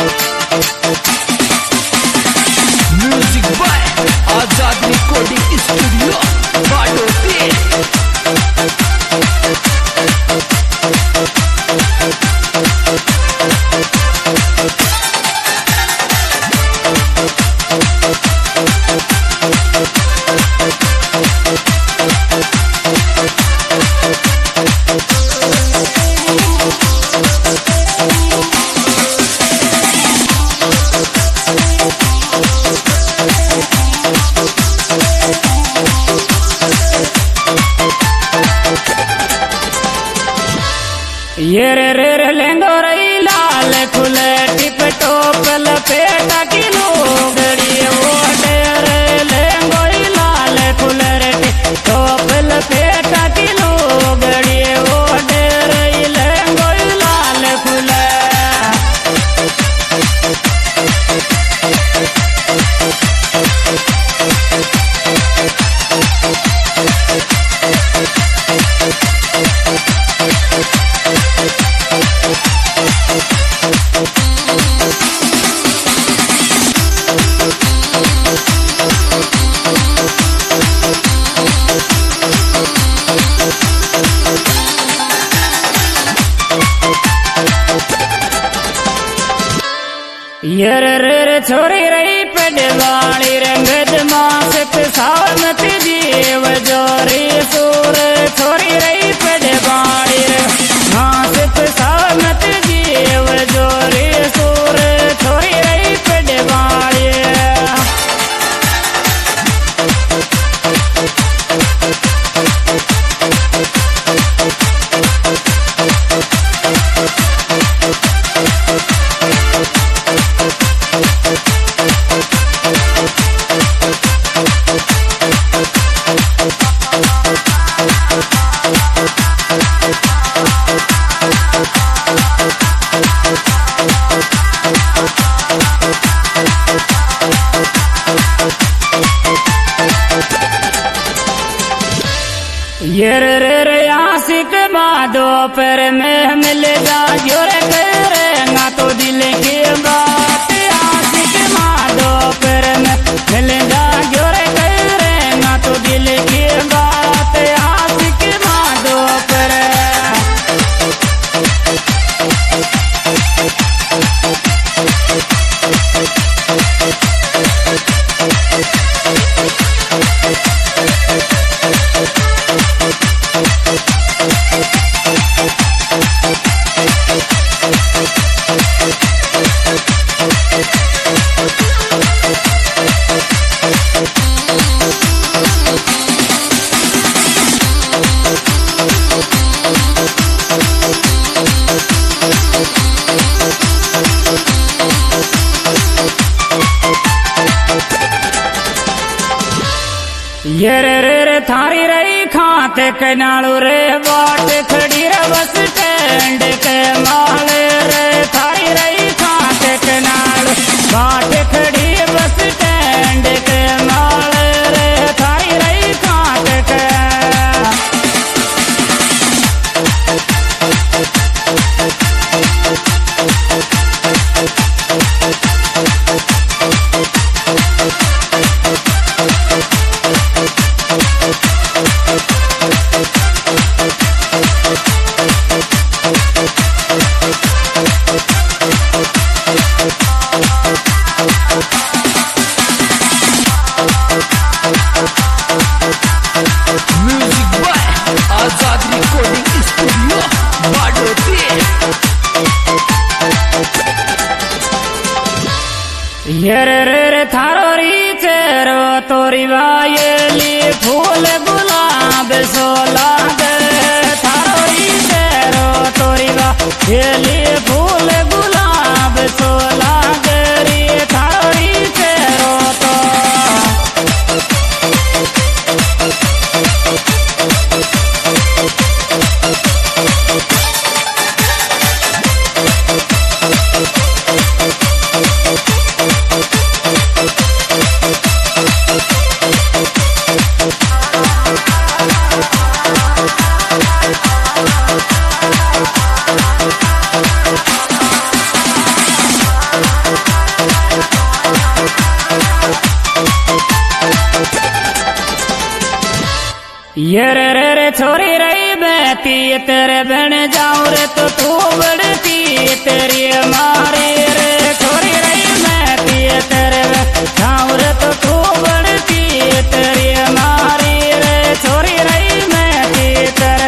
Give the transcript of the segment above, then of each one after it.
Music by Azad recording studio Badoti. ये रे रे रे लेंगो रही लाल खुले टिप टोप लपेटा किलो गड़ी वो रे लेंगो रही लाल खुले रे टिप टोप लपेटा किलो गड़ी वो रे लेंगो रही लाल खुले। ये रे रे रे छोरी रही पेडवाणी रंगद मासक सावमत जीव जोरी सूर छोरी रही पेडवाणी मासक सावमत जीव जोरी सूर छोरी रही पेडवाणी। ये रे रे रे आशिक माधो पर में मिल जा जोरे करेगा तो दिल की बात। आशिक माधो पर में मिल जा जोरे करेगा तो दिल की बात। आशिक माधो पर ये रे रे रे थारी रही खाते कनालू रे बाट खड़ी रे बस स्टैंड के माले रे थारी रही खाते कनालू बाट खड़ी बस स्टैंड के माले रे थारी रही खाते के। Music by Azad recording studio Badoti. ये रे रे रे थारो री चेरो तोरी वायली फूल गुलाब सोला दे। थारो री चेरो तोरी वायली फूल गुलाब सोला दे री थारो री चेरो तो। ये रे छोरी रही बहती तेरे बन जाऊं रे तो तू बढ़ती तेरी मारी रे छोरी रही बहती तेरे बन जाऊं रे तो तू बढ़ती तेरी मारी रे छोरी रही बहती तेरे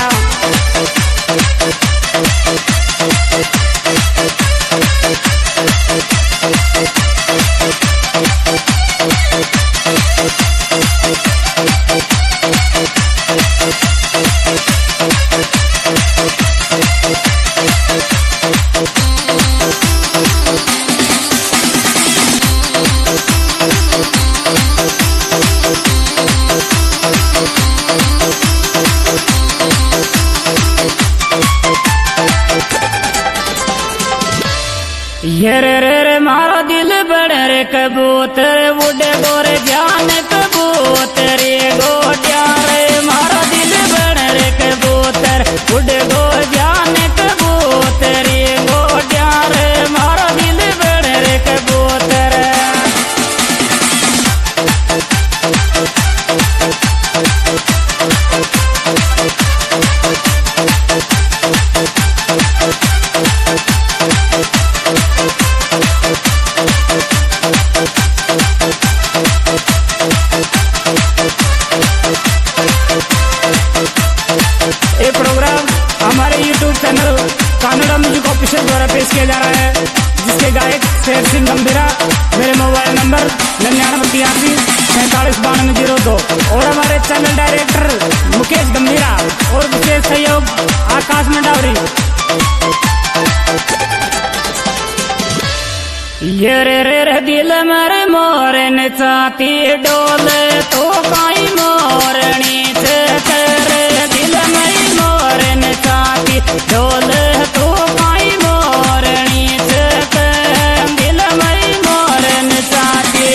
ये रे मारा दिल बड़े रे कबूतर उड़े गोरे जान कबूतर गोटिया रे मारा दिल बड़े रे कबूतर उड़े गो जान कबूतर गोटिया रे मारा दिल बड़े रे कबूतर ये प्रोग्राम हमारे YouTube channel Kannada music official द्वारा पेश किया जा रहा है, जिसके गायक शेर सिंह गंभीरा। मेरे मोबाइल नंबर 9983 और हमारे चैनल डायरेक्टर मुकेश गंभीरा और विशेष सहयोग आकाश मंडावरी। ये रे दिल मरे मोरन चाती डोले तो काई मोरनी तेरे दिल मरी मोरन चाती डोले तो काई मोरनी तेरे दिल मरी मोरन चाती